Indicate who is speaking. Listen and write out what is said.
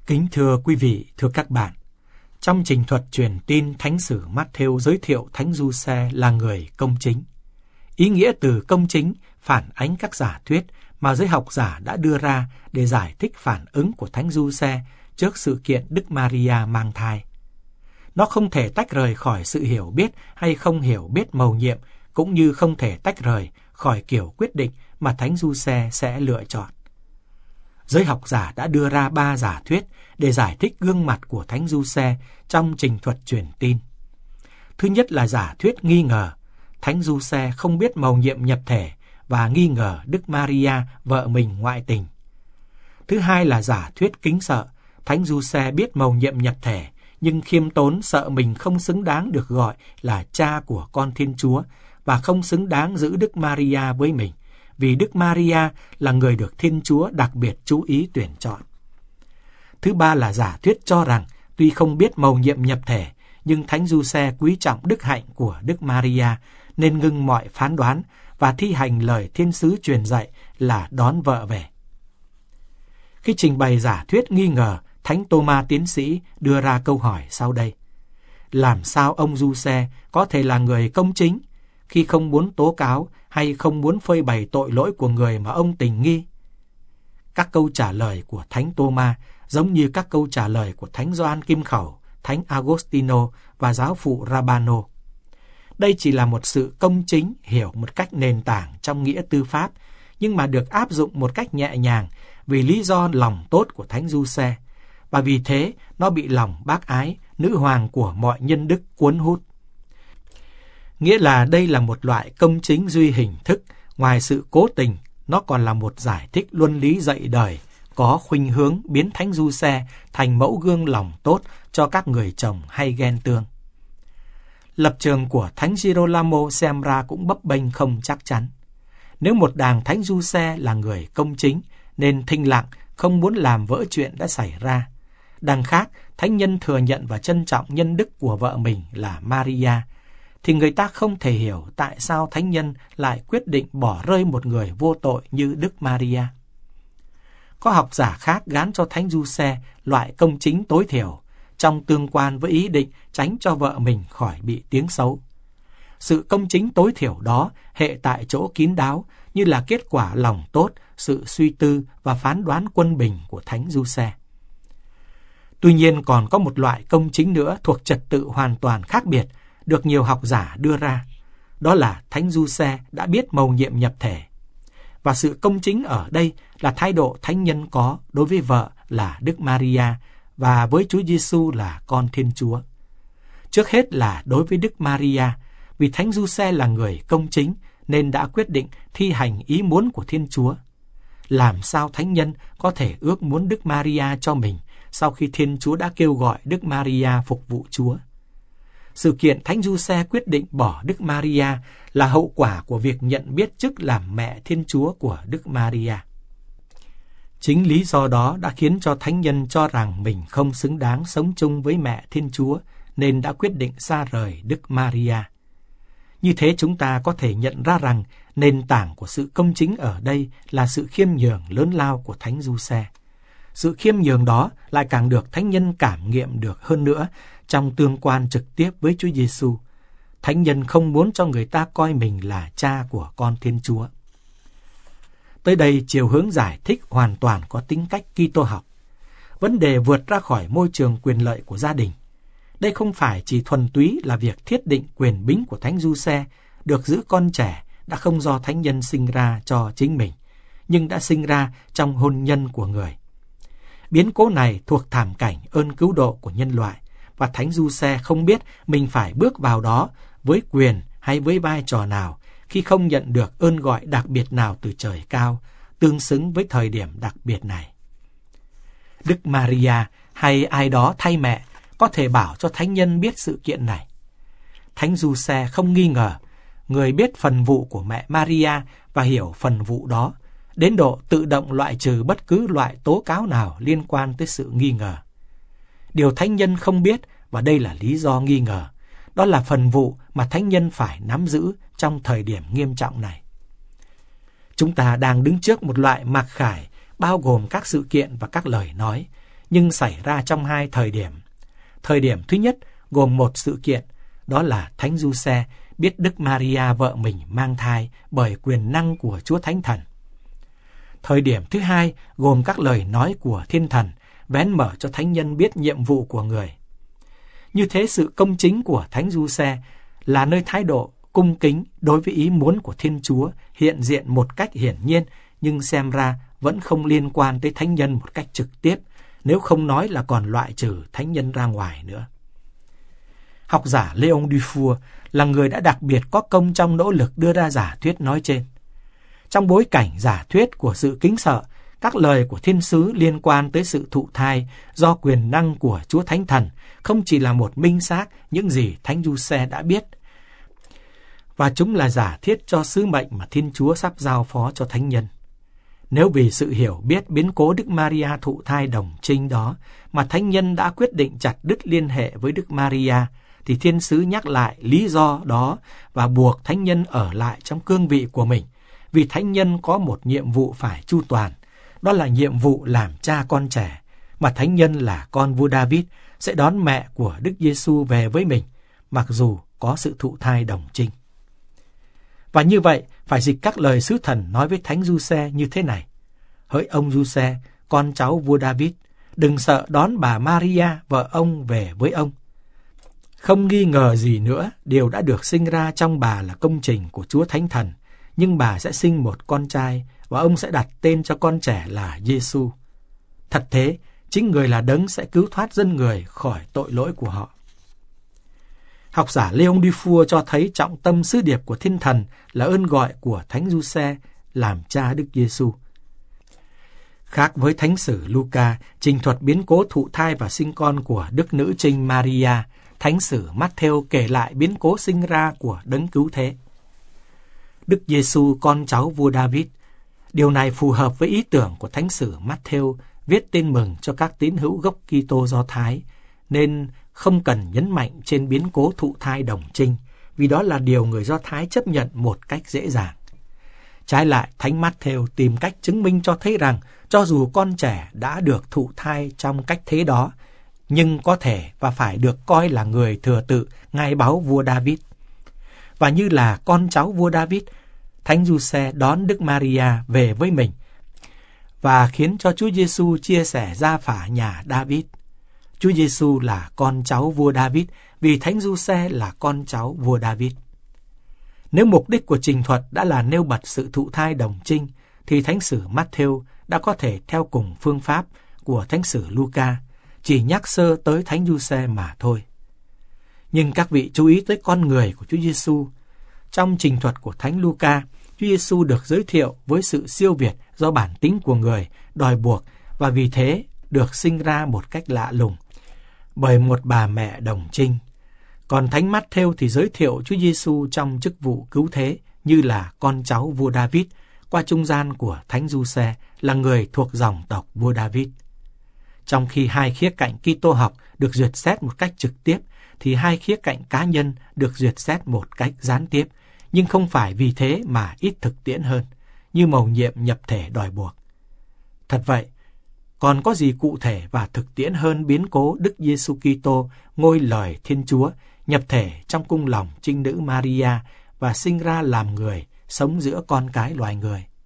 Speaker 1: Kính thưa quý vị, thưa các bạn, trong trình thuật truyền tin, Thánh sử Mát-thêu giới thiệu Thánh Giuse là người công chính. Ý nghĩa từ công chính phản ánh các giả thuyết mà giới học giả đã đưa ra để giải thích phản ứng của Thánh Giuse trước sự kiện Đức Maria mang thai. Nó không thể tách rời khỏi sự hiểu biết hay không hiểu biết mầu nhiệm, cũng như không thể tách rời khỏi kiểu quyết định mà Thánh Giuse sẽ lựa chọn. Giới học giả đã đưa ra 3 giả thuyết để giải thích gương mặt của Thánh Giuse trong trình thuật truyền tin. Thứ nhất là giả thuyết nghi ngờ. Thánh Giuse không biết mầu nhiệm nhập thể và nghi ngờ Đức Maria vợ mình ngoại tình. Thứ hai là giả thuyết kính sợ. Thánh Giuse biết mầu nhiệm nhập thể, nhưng khiêm tốn sợ mình không xứng đáng được gọi là cha của con Thiên Chúa và không xứng đáng giữ Đức Maria với mình, vì Đức Maria là người được Thiên Chúa đặc biệt chú ý tuyển chọn. Thứ ba là giả thuyết cho rằng tuy không biết mầu nhiệm nhập thể, nhưng Thánh Giuse quý trọng đức hạnh của Đức Maria nên ngưng mọi phán đoán và thi hành lời thiên sứ truyền dạy là đón vợ về. Khi trình bày giả thuyết nghi ngờ, Thánh Tô-ma tiến sĩ đưa ra câu hỏi sau đây: làm sao ông Giuse có thể là người công chính khi không muốn tố cáo hay không muốn phơi bày tội lỗi của người mà ông tình nghi? Các câu trả lời của Thánh Tô-ma giống như các câu trả lời của Thánh Gioan Kim Khẩu, Thánh Agostino và giáo phụ Rabano. Đây chỉ là một sự công chính hiểu một cách nền tảng trong nghĩa tư pháp, nhưng mà được áp dụng một cách nhẹ nhàng vì lý do lòng tốt của Thánh Giuse, và vì thế nó bị lòng bác ái, nữ hoàng của mọi nhân đức cuốn hút. Nghĩa là đây là một loại công chính duy hình thức, ngoài sự cố tình, nó còn là một giải thích luân lý dạy đời, có khuynh hướng biến Thánh Giuse thành mẫu gương lòng tốt cho các người chồng hay ghen tương. Lập trường của Thánh Girolamo xem ra cũng bấp bênh không chắc chắn. Nếu một đàng Thánh Giuse là người công chính nên thinh lặng, không muốn làm vỡ chuyện đã xảy ra. Đằng khác, thánh nhân thừa nhận và trân trọng nhân đức của vợ mình là Maria, thì người ta không thể hiểu tại sao thánh nhân lại quyết định bỏ rơi một người vô tội như Đức Maria. Có học giả khác gán cho Thánh Giuse loại công chính tối thiểu, trong tương quan với ý định tránh cho vợ mình khỏi bị tiếng xấu. Sự công chính tối thiểu đó hệ tại chỗ kín đáo, như là kết quả lòng tốt, sự suy tư và phán đoán quân bình của Thánh Giuse. Tuy nhiên còn có một loại công chính nữa thuộc trật tự hoàn toàn khác biệt, được nhiều học giả đưa ra. Đó là Thánh Giuse đã biết mầu nhiệm nhập thể. Và sự công chính ở đây là thái độ thánh nhân có đối với vợ là Đức Maria và với Chúa Giêsu là con Thiên Chúa. Trước hết là đối với Đức Maria, vì Thánh Giuse là người công chính nên đã quyết định thi hành ý muốn của Thiên Chúa. Làm sao thánh nhân có thể ước muốn Đức Maria cho mình sau khi Thiên Chúa đã kêu gọi Đức Maria phục vụ Chúa? Sự kiện Thánh Giuse quyết định bỏ Đức Maria là hậu quả của việc nhận biết chức làm mẹ Thiên Chúa của Đức Maria. Chính lý do đó đã khiến cho thánh nhân cho rằng mình không xứng đáng sống chung với mẹ Thiên Chúa nên đã quyết định xa rời Đức Maria. Như thế chúng ta có thể nhận ra rằng nền tảng của sự công chính ở đây là sự khiêm nhường lớn lao của Thánh Giuse. Sự khiêm nhường đó lại càng được thánh nhân cảm nghiệm được hơn nữa trong tương quan trực tiếp với Chúa Giêsu. Thánh nhân không muốn cho người ta coi mình là cha của con Thiên Chúa. Tới đây, chiều hướng giải thích hoàn toàn có tính cách Kitô học. Vấn đề vượt ra khỏi môi trường quyền lợi của gia đình. Đây không phải chỉ thuần túy là việc thiết định quyền bính của Thánh Giuse được giữ con trẻ đã không do thánh nhân sinh ra cho chính mình, nhưng đã sinh ra trong hôn nhân của người. Biến cố này thuộc thảm cảnh ơn cứu độ của nhân loại, và Thánh Giuse không biết mình phải bước vào đó với quyền hay với vai trò nào khi không nhận được ơn gọi đặc biệt nào từ trời cao, tương xứng với thời điểm đặc biệt này. Đức Maria hay ai đó thay mẹ có thể bảo cho thánh nhân biết sự kiện này. Thánh Giuse không nghi ngờ, người biết phần vụ của mẹ Maria và hiểu phần vụ đó, đến độ tự động loại trừ bất cứ loại tố cáo nào liên quan tới sự nghi ngờ. Điều thánh nhân không biết, và đây là lý do nghi ngờ, đó là phần vụ mà thánh nhân phải nắm giữ trong thời điểm nghiêm trọng này. Chúng ta đang đứng trước một loại mặc khải bao gồm các sự kiện và các lời nói, nhưng xảy ra trong hai thời điểm. Thời điểm thứ nhất gồm một sự kiện, đó là Thánh Giuse biết Đức Maria vợ mình mang thai bởi quyền năng của Chúa Thánh Thần. Thời điểm thứ hai gồm các lời nói của Thiên Thần vén mở cho thánh nhân biết nhiệm vụ của người. Như thế, sự công chính của Thánh Giuse là nơi thái độ cung kính đối với ý muốn của Thiên Chúa hiện diện một cách hiển nhiên, nhưng xem ra vẫn không liên quan tới thánh nhân một cách trực tiếp, nếu không nói là còn loại trừ thánh nhân ra ngoài nữa. Học giả Léon Dufour là người đã đặc biệt có công trong nỗ lực đưa ra giả thuyết nói trên. Trong bối cảnh giả thuyết của sự kính sợ, các lời của thiên sứ liên quan tới sự thụ thai do quyền năng của Chúa Thánh Thần không chỉ là một minh xác những gì Thánh Giuse đã biết, và chúng là giả thiết cho sứ mệnh mà Thiên Chúa sắp giao phó cho thánh nhân. Nếu vì sự hiểu biết biến cố Đức Maria thụ thai đồng trinh đó mà thánh nhân đã quyết định chặt đứt liên hệ với Đức Maria, thì thiên sứ nhắc lại lý do đó và buộc thánh nhân ở lại trong cương vị của mình, vì thánh nhân có một nhiệm vụ phải chu toàn, đó là nhiệm vụ làm cha con trẻ, mà thánh nhân là con vua David sẽ đón mẹ của Đức Giêsu về với mình, mặc dù có sự thụ thai đồng trinh. Và như vậy, phải dịch các lời sứ thần nói với Thánh Giuse như thế này: Hỡi ông Giuse, con cháu vua David, đừng sợ đón bà Maria, vợ ông, về với ông. Không nghi ngờ gì nữa, điều đã được sinh ra trong bà là công trình của Chúa Thánh Thần, nhưng bà sẽ sinh một con trai, và ông sẽ đặt tên cho con trẻ là Giêsu. Thật thế, chính người là đấng sẽ cứu thoát dân người khỏi tội lỗi của họ. Học giả Léon Dufour cho thấy trọng tâm sứ điệp của Thiên Thần là ơn gọi của Thánh Giuse làm cha Đức Giêsu. Khác với Thánh sử Luca trình thuật biến cố thụ thai và sinh con của Đức Nữ Trinh Maria, Thánh sử Matthew kể lại biến cố sinh ra của đấng cứu thế, Đức Giêsu, con cháu vua David. Điều này phù hợp với ý tưởng của Thánh sử Matthew viết tin mừng cho các tín hữu gốc Kitô Do Thái, nên không cần nhấn mạnh trên biến cố thụ thai đồng trinh, vì đó là điều người Do Thái chấp nhận một cách dễ dàng. Trái lại, Thánh Matthew tìm cách chứng minh cho thấy rằng cho dù con trẻ đã được thụ thai trong cách thế đó, nhưng có thể và phải được coi là người thừa tự ngai báu vua David. Và như là con cháu vua David, Thánh Giuse đón Đức Maria về với mình và khiến cho Chúa Giêsu chia sẻ gia phả nhà David. Chúa Giêsu là con cháu vua David vì Thánh Giuse là con cháu vua David. Nếu mục đích của trình thuật đã là nêu bật sự thụ thai đồng trinh, thì Thánh sử Matthew đã có thể theo cùng phương pháp của Thánh sử Luca, chỉ nhắc sơ tới Thánh Giuse mà thôi. Nhưng các vị chú ý tới con người của Chúa Giêsu. Trong trình thuật của Thánh Luca, Chúa Giêsu được giới thiệu với sự siêu việt do bản tính của người đòi buộc, và vì thế được sinh ra một cách lạ lùng bởi một bà mẹ đồng trinh. Còn Thánh Matthew thì giới thiệu Chúa Giêsu trong chức vụ cứu thế như là con cháu vua David qua trung gian của Thánh Giuse là người thuộc dòng tộc vua David. Trong khi hai khía cạnh Kitô học được duyệt xét một cách trực tiếp, thì hai khía cạnh cá nhân được duyệt xét một cách gián tiếp, nhưng không phải vì thế mà ít thực tiễn hơn, như mầu nhiệm nhập thể đòi buộc. Thật vậy, còn có gì cụ thể và thực tiễn hơn biến cố Đức Giêsu Kitô ngôi lời Thiên Chúa nhập thể trong cung lòng trinh nữ Maria và sinh ra làm người, sống giữa con cái loài người.